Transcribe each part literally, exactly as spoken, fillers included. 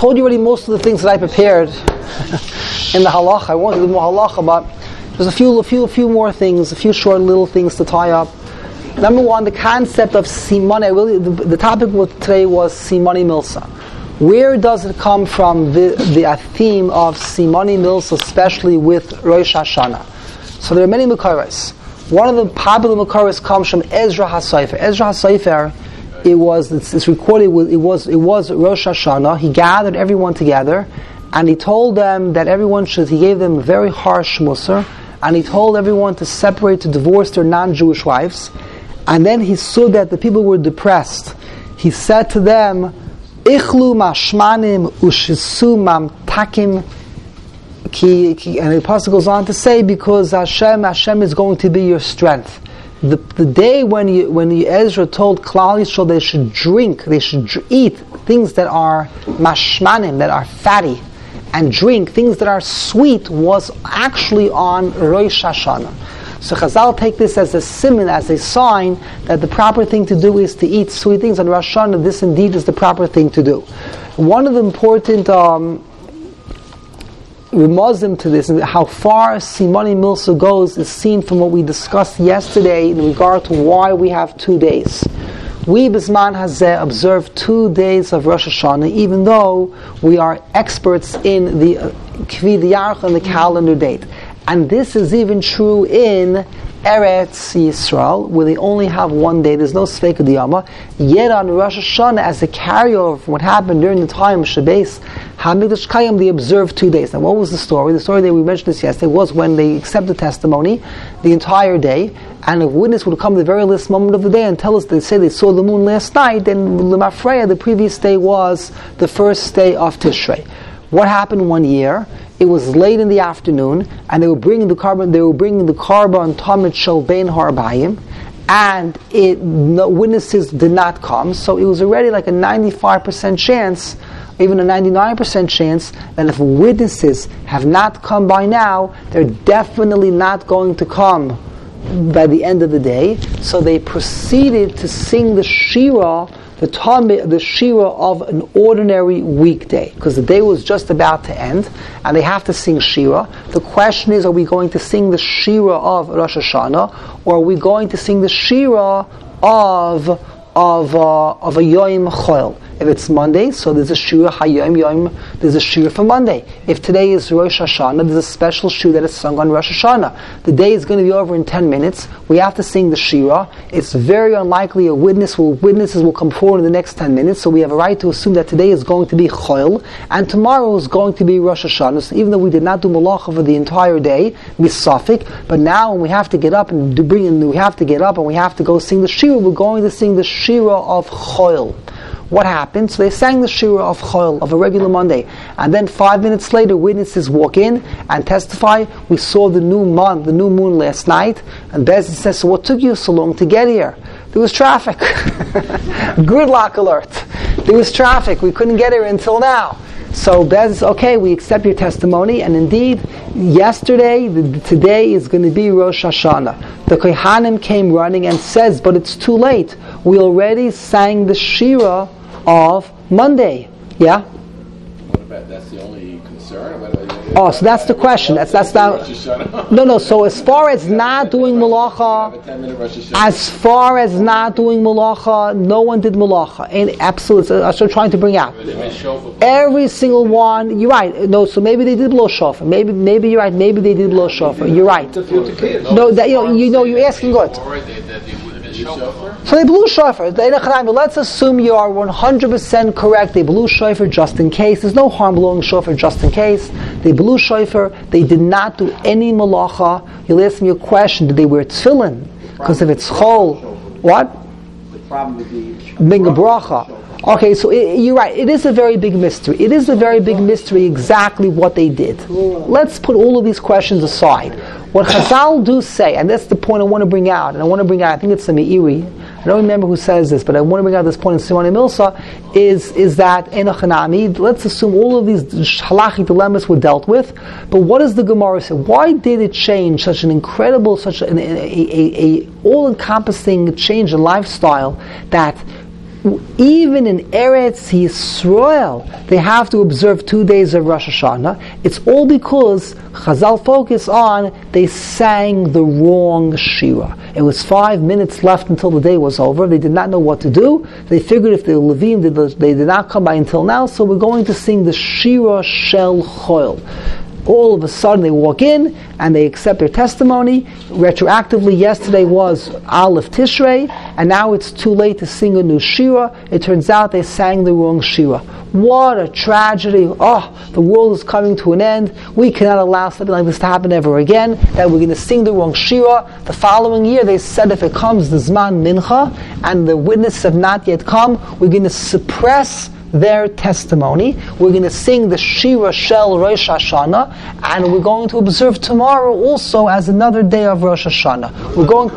told you already most of the things that I prepared in the halacha. I wanted to do more halacha, but there's a few, a few, a few more things, a few short little things to tie up. Number one, the concept of simone. Really, the, the topic of today was simone milsa. Where does it come from? The the theme of simone milsa, especially with Rosh Hashanah. So there are many makaros. One of the popular makaros comes from Ezra HaSofer. Ezra HaSofer, it was it's, it's recorded. With, it was it was Rosh Hashanah. He gathered everyone together, and he told them that everyone should. He gave them a very harsh musar, and he told everyone to separate, to divorce their non-Jewish wives. And then he saw that the people were depressed. He said to them, "Ichlu mashmanim ushisu mamtakim." And the apostle goes on to say, because Hashem, Hashem is going to be your strength. The, the day when you, when you, Ezra told Klal Yisrael they should drink, they should dr- eat things that are mashmanim, that are fatty, and drink things that are sweet, was actually on Rosh Hashanah. So Chazal take this as a simon, as a sign that the proper thing to do is to eat sweet things on Rosh Hashanah. This indeed is the proper thing to do. One of the important um, remuzim to this, and how far Simone Milsa goes, is seen from what we discussed yesterday in regard to why we have two days. We, Bisman Hazeh, observe two days of Rosh Hashanah, even though we are experts in the Kvid Yarch and the calendar date. And this is even true in Eretz Yisrael, where they only have one day. There's no Sveika Diyama. Yet on Rosh Hashanah, as a carryover from what happened during the time of Shabbos Hamikdash Kayim, they observed two days. Now, what was the story? The story that we mentioned this yesterday was when they accepted testimony the entire day, and a witness would come at the very last moment of the day and tell us, they say they saw the moon last night, and Lemafreya, the previous day was the first day of Tishrei. What happened one year? It was late in the afternoon, and they were bringing the carbon. They were bringing the carbon Tamid Shel Bein Harbayim, and it no, witnesses did not come. So it was already like a ninety-five percent chance, even a ninety-nine percent chance, that if witnesses have not come by now, they're definitely not going to come by the end of the day. So they proceeded to sing the Shira, the Talmud, the Shira of an ordinary weekday, because the day was just about to end, and they have to sing Shira. The question is, are we going to sing the Shira of Rosh Hashanah, or are we going to sing the Shira of of uh, of a Yom Chol? If it's Monday, so there's a Shira Hayom Yom, there's a Shira for Monday. If today is Rosh Hashanah, there's a special Shira that is sung on Rosh Hashanah. The day is going to be over in ten minutes. We have to sing the Shira. It's very unlikely a witness will witnesses will come forward in the next ten minutes, so we have a right to assume that today is going to be Chol, and tomorrow is going to be Rosh Hashanah. So even though we did not do Malacha for the entire day, misafik, but now when we have to get up and do bring in, we have to get up and we have to go sing the Shira, we're going to sing the Shira of Chol. What happened? So they sang the Shira of Chol, of a regular Monday. And then five minutes later, witnesses walk in and testify, we saw the new month, the new moon last night. And Bezin says, so what took you so long to get here? There was traffic. Gridlock alert. There was traffic. We couldn't get here until now. So Bez says, okay, we accept your testimony. And indeed, yesterday, the, today is going to be Rosh Hashanah. The Kohanim came running and says, but it's too late. We already sang the Shira of Monday. Yeah? What about, that's the only concern? Oh, so that's the question. That's that's not. No, no. So as far as not doing malacha, as far as not doing malacha, no one did malacha. And absolutely, that's what I'm trying to bring out. Every single one. You're right. No, so maybe they did blow shofar. Maybe, maybe you're right. Maybe they did blow shofar. You're right. No, that you know, you know, you're asking good. So they blew shofar. Let's assume you are one hundred percent correct. They blew shofar just in case. There's no harm blowing shofar just in case. They blew shofar. They did not do any malacha. You'll ask me a question. Did they wear tefillin? Because if it's chol, what? The problem would be being a bracha. Okay, so it, you're right. It is a very big mystery. It is a very big mystery exactly what they did. Let's put all of these questions aside. What Chazal do say, and that's the point I want to bring out, and I want to bring out, I think it's the Meiri, I don't remember who says this, but I want to bring out this point in Simone Milsa, is, is that Enochanami, let's assume all of these halachic dilemmas were dealt with, but what does the Gemara say? Why did it change such an incredible, such an a, a, a, a all-encompassing change in lifestyle that even in Eretz Yisrael, they have to observe two days of Rosh Hashanah. It's all because Chazal focus on they sang the wrong shira. It was five minutes left until the day was over. They did not know what to do. They figured if the Levim did, they did not come by until now, so we're going to sing the Shira Shel Choil. All of a sudden they walk in and they accept their testimony. Retroactively, yesterday was Aleph Tishrei, and now it's too late to sing a new shira. It turns out they sang the wrong shira. What a tragedy. Oh, the world is coming to an end. We cannot allow something like this to happen ever again, that we're going to sing the wrong shira. The following year they said if it comes the Zman Mincha and the witnesses have not yet come, we're going to suppress their testimony. We're going to sing the Shira Shel Rosh Hashanah, and we're going to observe tomorrow also as another day of Rosh Hashanah. We're going.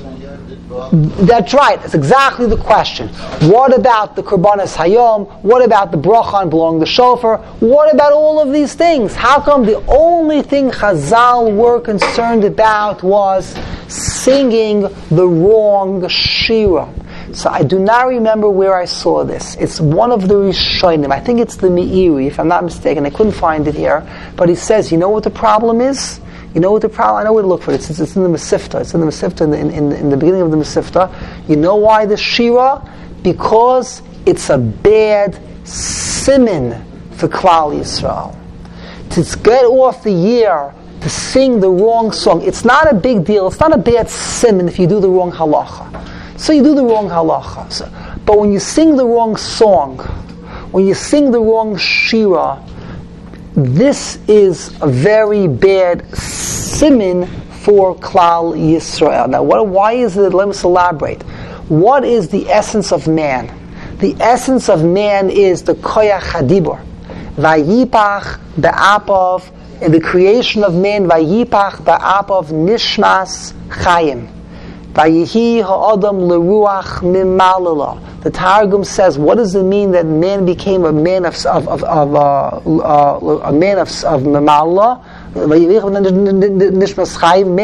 That's right. That's exactly the question. What about the Korbanos Hayom? What about the bracha on blowing the shofar? What about all of these things? How come the only thing Chazal were concerned about was singing the wrong shira? So I do not remember where I saw this. It's one of the Rishonim. I think it's the Meiri, if I'm not mistaken. I couldn't find it here. But he says, you know what the problem is? You know what the problem? I know where to look for it. It's, it's in the Mesifta. It's in the Mesifta, in the, in, in the beginning of the Mesifta. You know why the Shira? Because it's a bad siman for Klal Yisrael. To get off the year to sing the wrong song, it's not a big deal. It's not a bad siman if you do the wrong halacha. So you do the wrong halacha. So, but when you sing the wrong song, when you sing the wrong shira, this is a very bad siman for Klal Yisrael. Now, what, why is it? Let us elaborate. What is the essence of man? The essence of man is the koyach hadibur. Vayipach be'apav, in the creation of man, vayipach be'apav nishmas chayim. Vayihi ha'adam leruach mimalala. The Targum says, what does it mean that man became a man of of of, of uh, uh, a man of of mimalala? Vayihi nishmas chayim.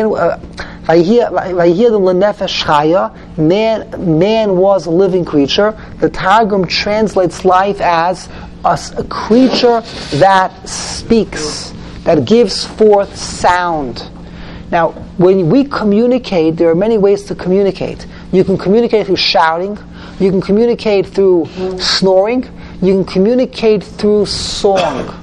Vayihi them lenefesh chaya. Man, man was a living creature. The Targum translates life as a, a creature that speaks, that gives forth sound. Now, when we communicate, there are many ways to communicate. You can communicate through shouting. You can communicate through snoring. You can communicate through song.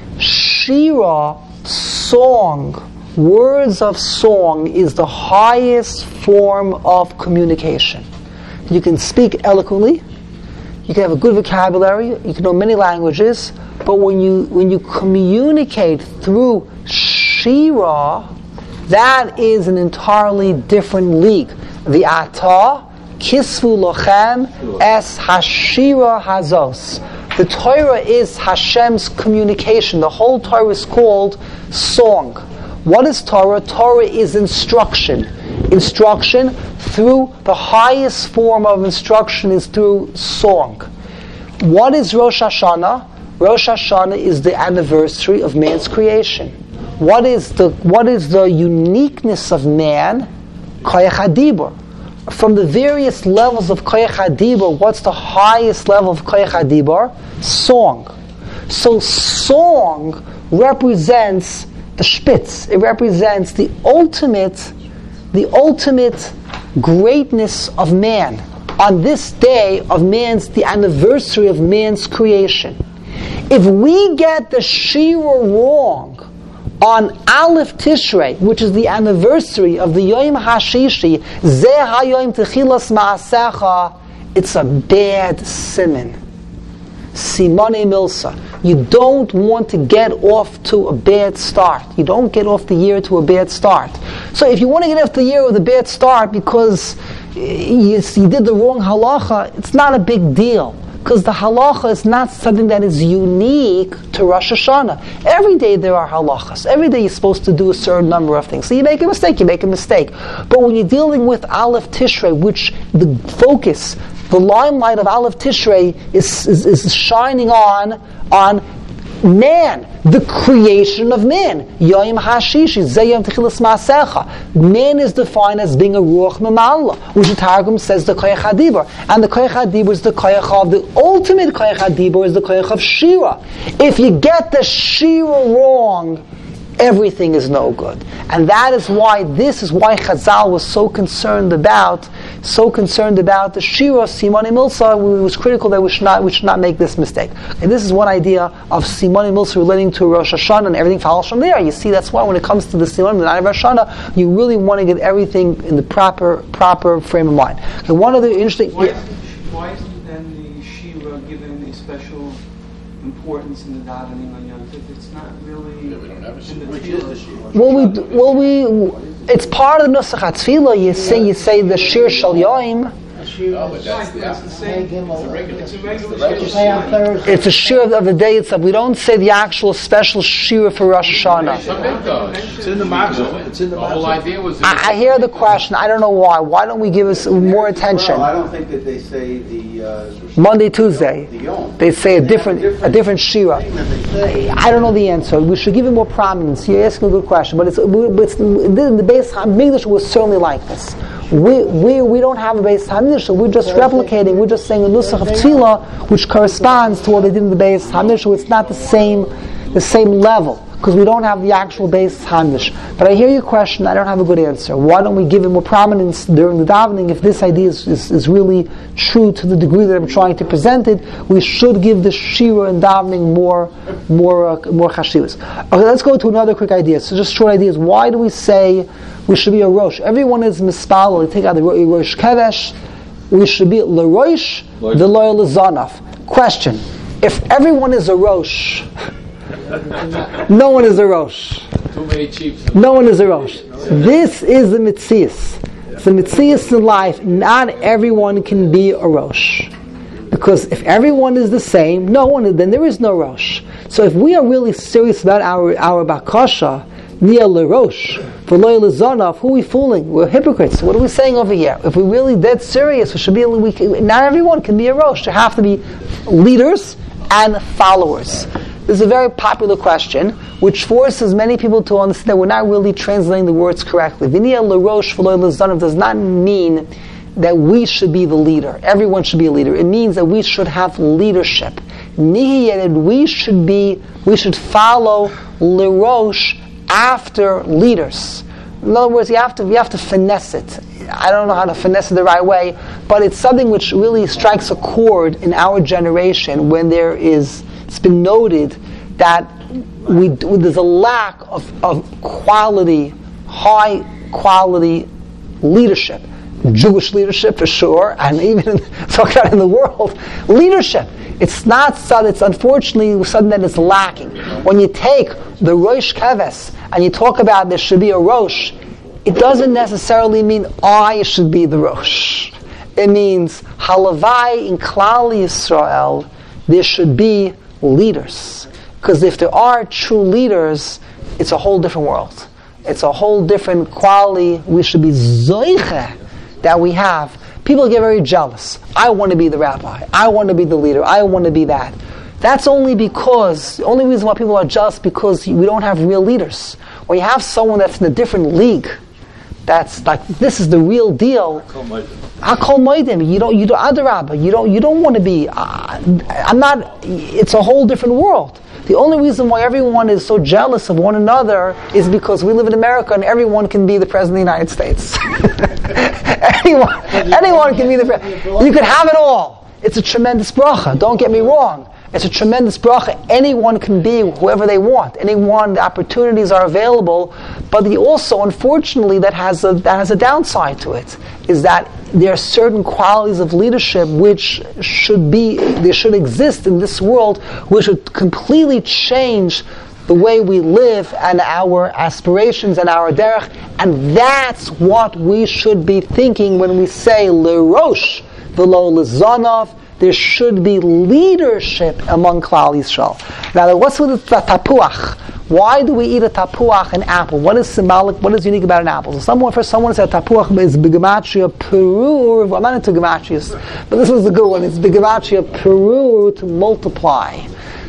Shira, song, words of song is the highest form of communication. You can speak eloquently. You can have a good vocabulary. You can know many languages. But when you when you communicate through shira, that is an entirely different league. The Atah, Kisvu Lochem, Es Hashira Hazos. The Torah is Hashem's communication. The whole Torah is called song. What is Torah? Torah is instruction. Instruction through the highest form of instruction is through song. What is Rosh Hashanah? Rosh Hashanah is the anniversary of man's creation. What is the what is the uniqueness of man? Koyach hadibur. From the various levels of koyach hadibur, what's the highest level of koyach hadibur? Song. So song represents the spitz. It represents the ultimate, the ultimate greatness of man. On this day of man's, the anniversary of man's creation. If we get the shira wrong on Aleph Tishrei, which is the anniversary of the Yom HaShishi, Zeh HaYom Techilas Ma'asecha, it's a bad siman. Simone Milsa. You don't want to get off to a bad start. You don't get off the year to a bad start. So if you want to get off the year with a bad start because you, you did the wrong halacha, it's not a big deal. Because the halacha is not something that is unique to Rosh Hashanah. Every day there are halachas. Every day you're supposed to do a certain number of things. So you make a mistake, you make a mistake. But when you're dealing with Aleph Tishrei, which the focus, the limelight of Aleph Tishrei is, is, is shining on, on man, the creation of man. Yom Hashishi, Zayom Techilas Maasecha. Man is defined as being a Ruach Memalla, which the Targum says the Koyach HaDibur. And the Koyach HaDibur is the Koyach of, the ultimate Koyach HaDibur is the Koyach of Shira. If you get the Shira wrong, everything is no good. And that is why, this is why Chazal was so concerned about, so concerned about the Shira, Simoni Milsa. It was critical that we should not, we should not make this mistake. And this is one idea of Simoni Milsa relating to Rosh Hashanah, and everything follows from there. You see, that's why when it comes to the Simoni, the night of Rosh Hashanah, you really want to get everything in the proper, proper frame of mind. And one other interesting... Why, yeah. isn't, why isn't then the Shira given a special importance in the davening on Yom Tov? It's not really Yeah, we don't have a in Shira. the Which Tefillah. is the Shira? Well, we, well, we, it's part of the Nusach HaTfilah. You say, you say the Shir Shal Yoim. Oh, but that's the It's the same. It's a regular. It's a It's regular the regular Shira. Shira. Thursday. It's a Shir of the day itself. We don't say the actual special Shir for Rosh Hashanah. It's in the Maggid. It's in the whole idea was. I, I hear the question. I don't know why. Why don't we give us more attention? Well, I don't think that they say the uh, Monday, Tuesday, the Yom. they say a different, a different Shira. thing that they say. I don't know the answer. We should give it more prominence. You're asking a good question, but it's, it's the base Hamikdash was certainly like this. We we we don't have a base Hamikdash. We're just replicating. We're just saying a nusach of tefillah, which corresponds to what they did in the base Hamikdash. It's not the same, the same level, because we don't have the actual base Hamikdash. But I hear your question. I don't have a good answer. Why don't we give it more prominence during the davening? If this idea is, is, is really true to the degree that I'm trying to present it, we should give the shira and davening more, more, uh, more chashivas. Okay, let's go to another quick idea. So, just short ideas. Why do we say we should be a rosh? Everyone is mispal. They take out the rosh kevesh. We should be l'rosh, the loyal l'zanav. Question: if everyone is a rosh, no one is a rosh. Too many chiefs. No one is a rosh. This is the mitzias. The mitzias in life. Not everyone can be a rosh, because if everyone is the same, no one, then there is no rosh. So if we are really serious about our our bakasha, nia lerosh, for loyal zanav, who are we fooling? We're hypocrites. What are we saying over here? If we're really dead serious, we should be. We can, not everyone can be a rosh. There have to be leaders and followers. This is a very popular question, which forces many people to understand that we're not really translating the words correctly. Vinia l'rosh v'lo l'zanav does not mean that we should be the leader. Everyone should be a leader. It means that we should have leadership. Nihiyed, we should be, we should follow l'rosh after leaders. In other words, you have to, you have to finesse it. I don't know how to finesse it the right way, but it's something which really strikes a chord in our generation when there is. It's been noted that we, there's a lack of, of quality, high quality leadership. Jewish leadership for sure, and even talk about in the world, leadership. It's not something, it's unfortunately something that is lacking. When you take the Rosh Keves and you talk about there should be a Rosh, it doesn't necessarily mean I should be the Rosh. It means Halavai in Klal Yisrael, there should be leaders. Because if there are true leaders, it's a whole different world. It's a whole different quality. We should be zoiche that we have. People get very jealous. I want to be the rabbi. I want to be the leader. I want to be that. That's only because, the only reason why people are jealous because we don't have real leaders. When you have someone that's in a different league, that's like, this is the real deal. Hakol Moedim. You don't, you don't, Adarabah. You don't, you don't want to be, uh, I'm not, it's a whole different world. The only reason why everyone is so jealous of one another is because we live in America and everyone can be the president of the United States. anyone, anyone can be the president. You can have it all. It's a tremendous bracha. Don't get me wrong. It's a tremendous bracha. Anyone can be whoever they want. Anyone, the opportunities are available. But the also, unfortunately, that has a that has a downside to it. Is that there are certain qualities of leadership which should be, they should exist in this world, which should completely change the way we live and our aspirations and our derech. And that's what we should be thinking when we say lerosh v'lo lezanav. There should be leadership among Klal Yisrael. Now, what's with the tapuach? Why do we eat a tapuach, an apple? What is symbolic? What is unique about an apple? So someone, for someone said tapuach is begematria perur. I'm not into gematrias, but this was the good one. It's begematria perur, to multiply.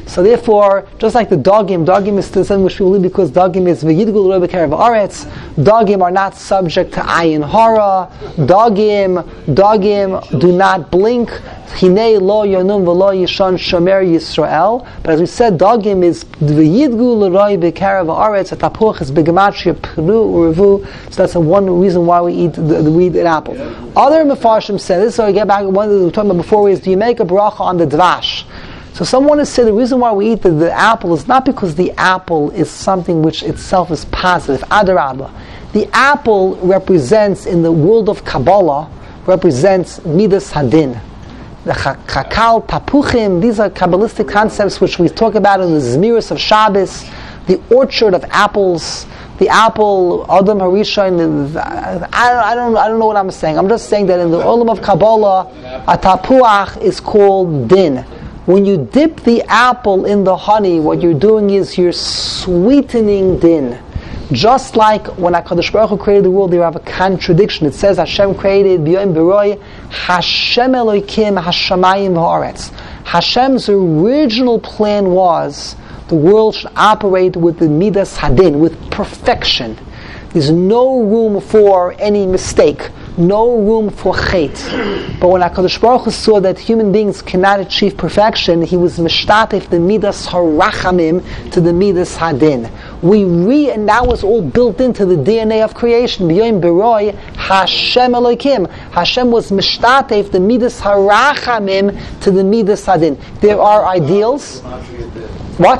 So therefore, just like the dogim, dogim is still something which we believe because dogim is v'yidgul roi b'kerev haaretz. Dogim are not subject to ayin hara. Dogim, dogim do not blink. Hinei lo yonum v'lo yishon shomer Yisrael. But as we said, dogim is v'yidgul roi b'kerev haaretz. A tapuach is b'gematria pru urevu. So that's the one reason why we eat the, the, we eat an apple. Other mefarshim say this. So I get back. One that we were talking about before is: do you make a bracha on the dvash? So someone has said the reason why we eat the, the apple is not because the apple is something which itself is positive. Adarabba. The apple represents, in the world of Kabbalah, represents Midas Hadin. The Chakal, Tapuchim, these are Kabbalistic concepts which we talk about in the Zmiris of Shabbos, the orchard of apples, the apple, Adam Harishon. I, I, don't, I don't know what I'm saying. I'm just saying that in the Olam of Kabbalah, a Tapuach is called Din. When you dip the apple in the honey, what you're doing is you're sweetening din. Just like when HaKadosh Baruch Hu created the world, you have a contradiction. It says Hashem created B'yom Beroi Hashem Elokim Hashamayim V'Haaretz. Hashem's original plan was the world should operate with the Midas Hadin, with perfection. There's no room for any mistake, no room for chait. But when HaKadosh Baruch Hu saw that human beings cannot achieve perfection, He was mishtatef the midas harachamim to the midas hadin. We re and that was all built into the D N A of creation. B'yom beroi Hashem Elokim. Hashem was mishtatef the midas harachamim to the midas hadin. There are ideals. What?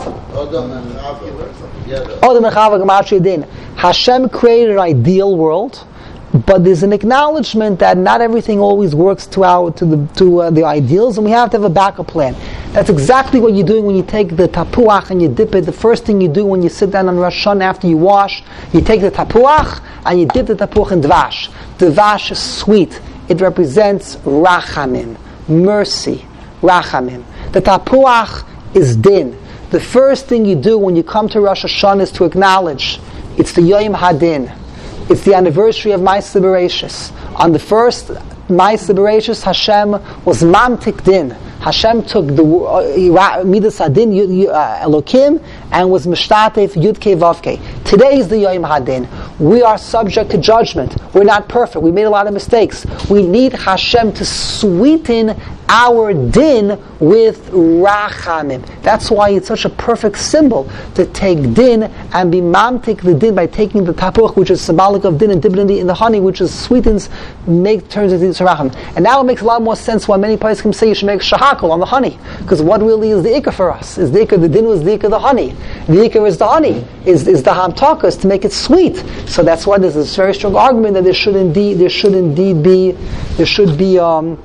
Hashem created an ideal world, but there's an acknowledgement that not everything always works to our to the to uh, the ideals, and we have to have a backup plan. That's exactly what you're doing when you take the tapuach and you dip it. The first thing you do when you sit down on Rosh Hashanah after you wash, you take the tapuach and you dip the tapuach in dvash. Dvash is sweet. It represents rachamim, mercy, rachamim. The tapuach is din. The first thing you do when you come to Rosh Hashanah is to acknowledge it's the Yom Hadin. It's the anniversary of Ma'aseh Bereishis. On the first Ma'aseh Bereishis, Hashem was Mamtik Din. Hashem took the uh, Midas Hadin, uh, Elokim, and was Mishtatef Yudke Vavke. Today is the Yom Hadin. We are subject to judgment. We're not perfect. We made a lot of mistakes. We need Hashem to sweeten our din with rachamim. That's why it's such a perfect symbol to take din and be mamtik the din by taking the tapuch, which is symbolic of din, and dip it in the, in the honey, which is sweetens, make turns into rachamim. And now it makes a lot more sense why many poskim say you should make shahakal on the honey, because what really is the ikar for us? Is the ikar the din was the ikar the honey? The ikar is the honey, is is the hamtakas to make it sweet. So that's why there's this very strong argument that there should indeed there should indeed be there should be um.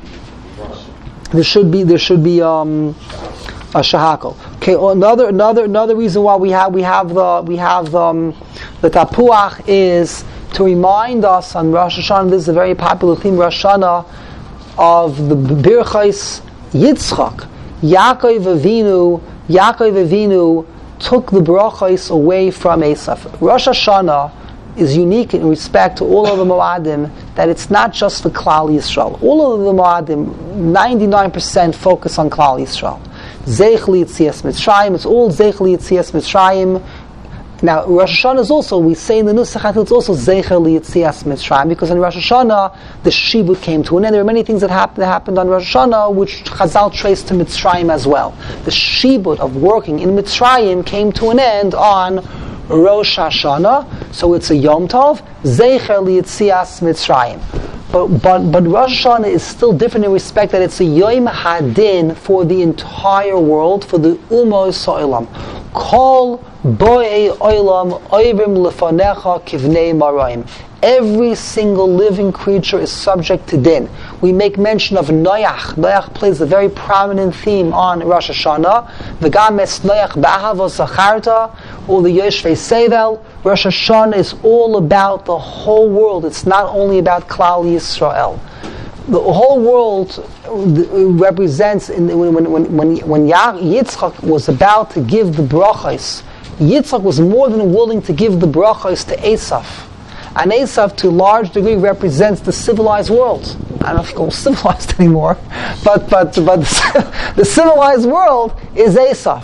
There should be there should be um, a shahakal. Okay, another another another reason why we have we have the we have um, the tapuach is to remind us on Rosh Hashanah. This is a very popular theme, Rosh Hashanah, of the Birchais Yitzchak. Yaakov Avinu, Yaakov Avinu took the brachos away from Esav. Rosh Hashanah is unique in respect to all of the Moadim, that it's not just for Klal Yisrael. All of the Moadim, ninety-nine percent focus on Klal Yisrael. Zeich L'Yitzias Mitzrayim, it's all Zeich L'Yitzias Mitzrayim. Now, Rosh Hashanah is also, we say in the Nusach, it's also Zeich L'Yitzias Mitzrayim, because in Rosh Hashanah, the Shibud came to an end. There are many things that happened, that happened on Rosh Hashanah, which Chazal traced to Mitzrayim as well. The Shibud of working in Mitzrayim came to an end on Rosh Hashanah, so it's a Yom Tov, Zecher L'Yitzias Mitzrayim. But, but, but Rosh Hashanah is still different in respect that it's a Yom Hadin for the entire world, for the Umos Ha'olam. Kol Bo'ei Olam Oivim Lefanecha Kivnei Marayim. Every single living creature is subject to din. We make mention of Noach. Noach plays a very prominent theme on Rosh Hashanah. V'gam es Noach b'ahava zacharta, or the Yoshvei Sevel. Rosh Hashanah is all about the whole world. It's not only about Klal Yisrael. The whole world represents, in, when, when, when, when, when Yitzchak was about to give the brachos, Yitzchak was more than willing to give the brachos to Esav. And Esav, to a large degree, represents the civilized world. I don't know if you call it civilized anymore, but but but the civilized world is Esav.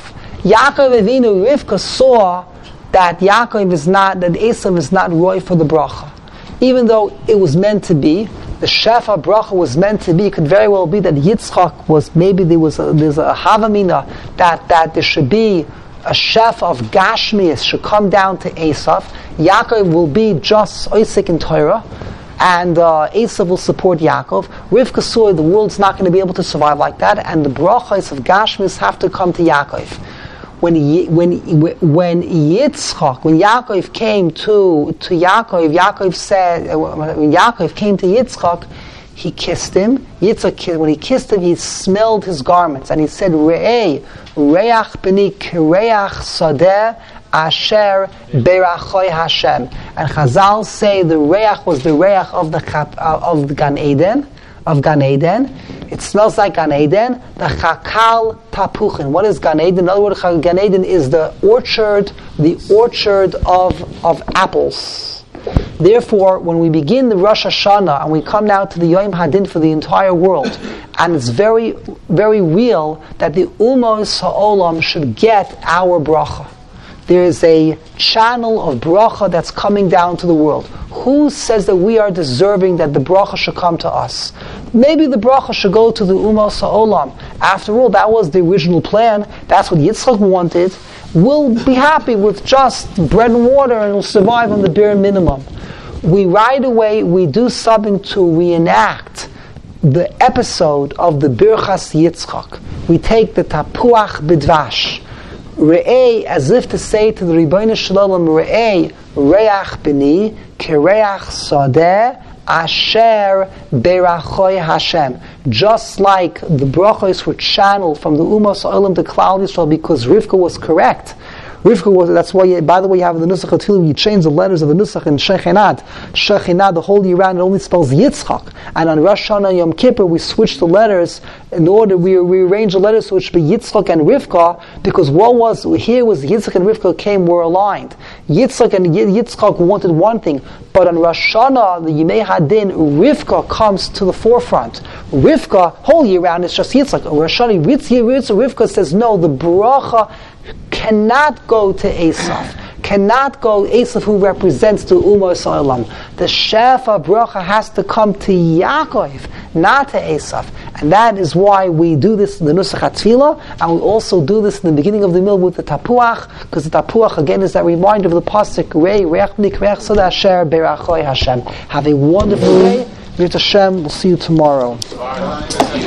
Yaakov Avinu, Rivka saw that Yaakov is not, that Esav is not roy for the bracha. Even though it was meant to be, the shefa bracha was meant to be, it could very well be that Yitzchak was, maybe there was a, there's a havamina, that, that there should be a shefa of Gashmias should come down to Esav. Yaakov will be just Isaac in Torah, and uh, Esav will support Yaakov. Rivka saw the world's not going to be able to survive like that, and the brachas of Gashmias have to come to Yaakov. When when when Yitzchak, when Yaakov came to to Yaakov, Yaakov said, when Yaakov came to Yitzchak, he kissed him. Yitzchak, when he kissed him, he smelled his garments, and he said, "Re'ei, reach b'ni k'reach sadeh asher berachoi Hashem." And Chazal say the reach was the reach of the uh, of the Gan Eden, of Gan Eden. It smells like Gan Eden. The Chakal Tapuchin. What is Gan Eden? In other words, Gan Eden is the orchard, the orchard of, of apples. Therefore, when we begin the Rosh Hashanah and we come now to the Yom Hadin for the entire world, and it's very, very real that the Umos Ha'olam should get our bracha. There is a channel of bracha that's coming down to the world. Who says that we are deserving that the bracha should come to us? Maybe the bracha should go to the Umos Ha'olam. After all, that was the original plan. That's what Yitzchak wanted. We'll be happy with just bread and water and we'll survive on the bare minimum. We right away, we do something to reenact the episode of the Birchas Yitzchak. We take the Tapuach B'dvash. Re'ei, as if to say to the Ribono Shel Olam, Re'ei, Reach B'ni, Kereach Sadeh, Asher Berachoi Hashem. Just like the brachos were channeled from the Umos Ha'olam to Klal Yisrael because Rivka was correct. Rivka was, that's why, you, by the way, you have in the Nusach HaTfilim, you change the letters of the Nusach in Shechinat. Shechinat, the whole year round, it only spells Yitzchak. And on Rosh Hashanah and Yom Kippur, we switch the letters in order, we rearrange the letters so it should be Yitzchak and Rivka, because what was, here was Yitzchak and Rivka came, were aligned. Yitzchak and Yitzchak wanted one thing, but on Rosh Hashanah, the Yimei Hadin, Rivka comes to the forefront. Rivka, whole year round, it's just Yitzchak. Rosh Hashanah, Rivka says, no, the bracha cannot go to Esav. Cannot go Esav, who represents the Umos Ha'olam. The Shefa bracha has to come to Yaakov, not to Esav. And that is why we do this in the Nusach HaTfilah, and we also do this in the beginning of the meal with the Tapuach, because the Tapuach again is that reminder of the pasuk Rei Reach B'ni K'reach Sadeh Asher Berachoi Hashem. Have a wonderful day. Mir Hashem. We'll see you tomorrow.